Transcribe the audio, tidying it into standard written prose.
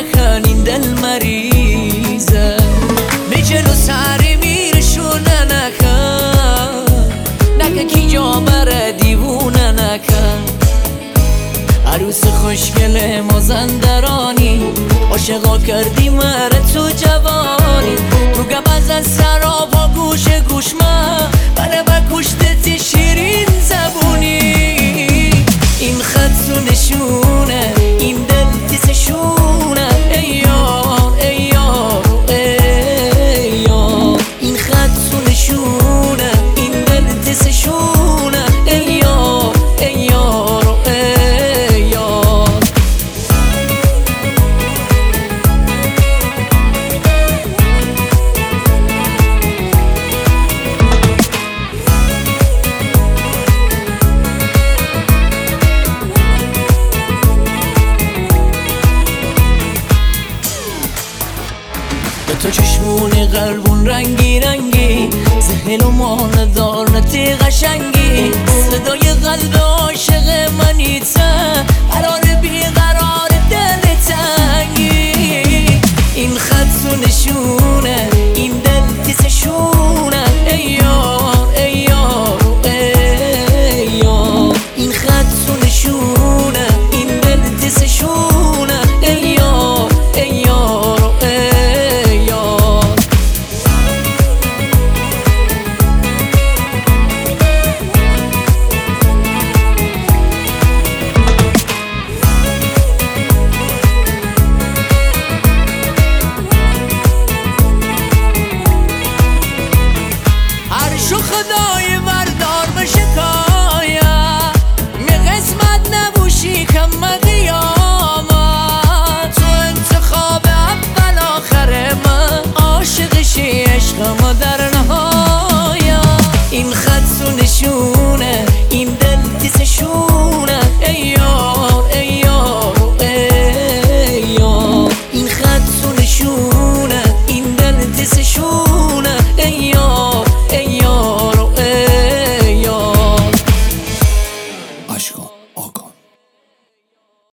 نکن این دل مریضه به جلو سری میرشونه نکن کی جا بره دیوونه نکن عروس خوشگل مازندرانی عاشقا کردی مره تو جوانی تو گبز از سرابا گوش من بله بکشتت شیرین زبونی این خط و نشونه این دل تیزشونه ای یار ای یار ای یار این خط و نشونه این دل تیزشونه ای یار ای یار ای یار تو چشمون قلبون رنگی رنگی زهل و ماندار نتی قشنگی صدای قلب عاشق منیته قرار بی